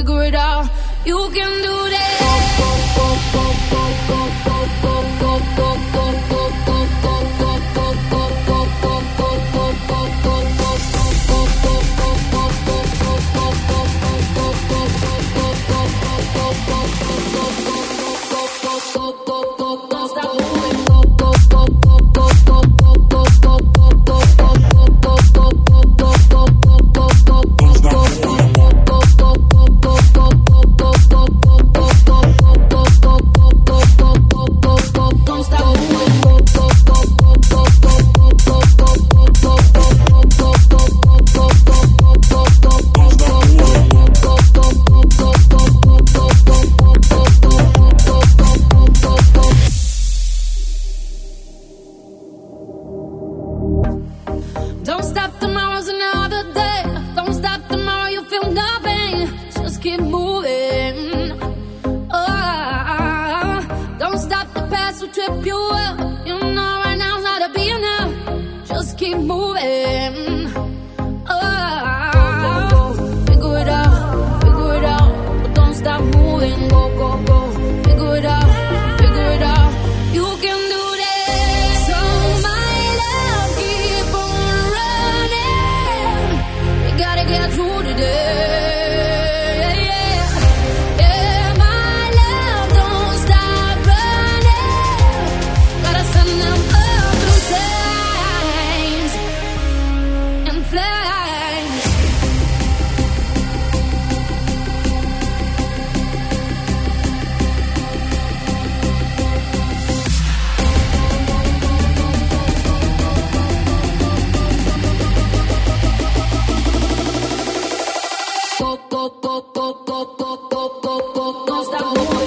figure it out. You can do Don't stop, tomorrow's another day. Don't stop, tomorrow you feel nothing. Just keep moving. Oh, don't stop, the past will trip you up. You know right now's not to be enough. Just keep moving. Oh, figure it out, but don't stop moving. Go, go, go, figure it out. You can do this. So my love, keep on running. We gotta get through today. Yeah, my love, don't stop running. Gotta send them up through times and flames. Go, go, go, go, go, go, go, go, go, don't stop moving.